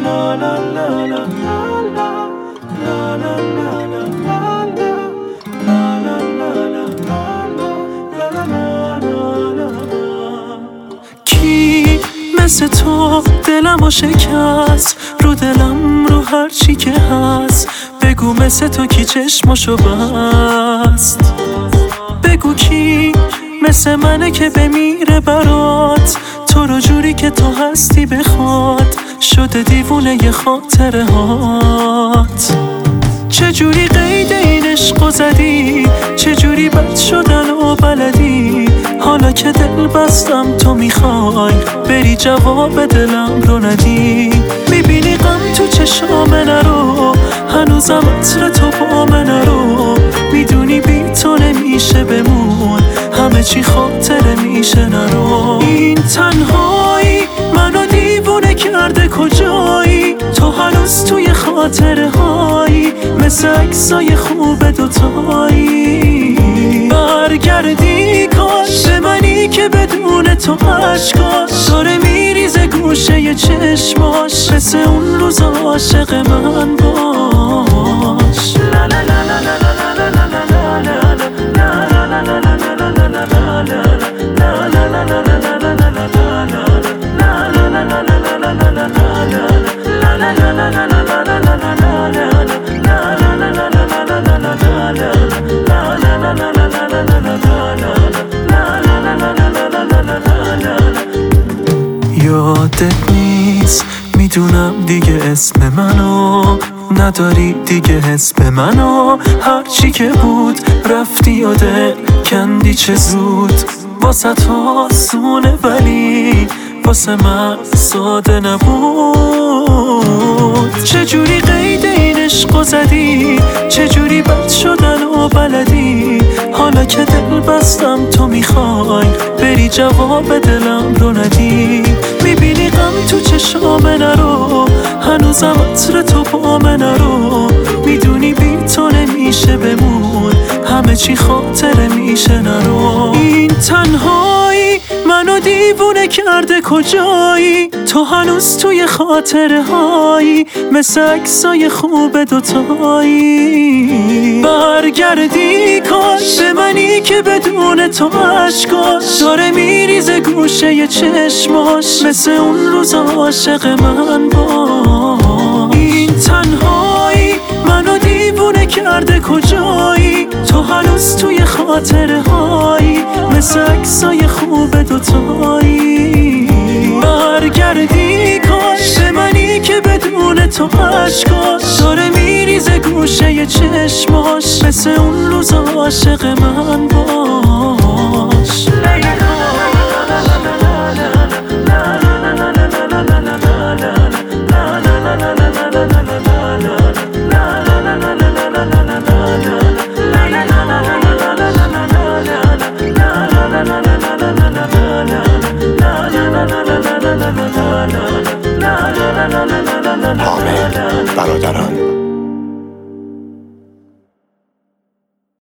کی مثل تو دلمو شکست، رو دلم رو هر چی که هست. بگو مثل تو کی چشمشو بست. بگو کی مثل منه که بمیره برات، تو رو جوری که تو هستی بخواد. شده دیوونه ی خاطره هات. چجوری قید این عشقو زدی، چجوری بد شدن و بلدی. حالا که دل بستم تو میخوای بری جواب دلم رو ندی. میبینی غم تو چشام نرو، هنوزم عطر تو با من نرو. میدونی بی تو نمیشه بمون، همه چی خاطره میشه نرو. این تنهایی منو دیوونه کرده، کجایی تو هنوز توی خاطره هایی. مثل عکسای خوب دوتایی برگردی کاش به منی که بدون تو عشقاش داره میریزه گوشه ی چشماش. مثل اون روز عاشق من باش. یادت نیست، میدونم دیگه اسم منو نداری، دیگه حس به منو. هرچی که بود رفتی یاده کندی چه زود. واسه تو آسونه ولی واسه من ساده نبود. چجوری قید این عشقو زدی، چجوری بد شدن و بلدی. حالا که دل بستم تو میخوای بری جواب دلم رو ندی. میبینی غم تو چشام نرو، هنوزم عطر تو با من نرو. میدونی بی تو نمیشه بمون، همه چی خاطره میشه نرو. این تنهایی منو دیوونه کرده، کجایی تو هنوز توی خاطره هایی. مثل عکسای خوب دوتایی برگردی کاش به منی که بدون تو عشقاش داره میریزه گوشه ی چشماش. مثل اون روز عاشق من باش. این تنهایی منو دیوونه کرده، کجایی تو هنوز توی خاطره هایی. مثل عکسای خوب دوتایی برگردی کاش به منی که بدون تو عشقاش داره میریزه گوشه ی چشماش. مثل اون روز عاشق من باش. حامد برادران.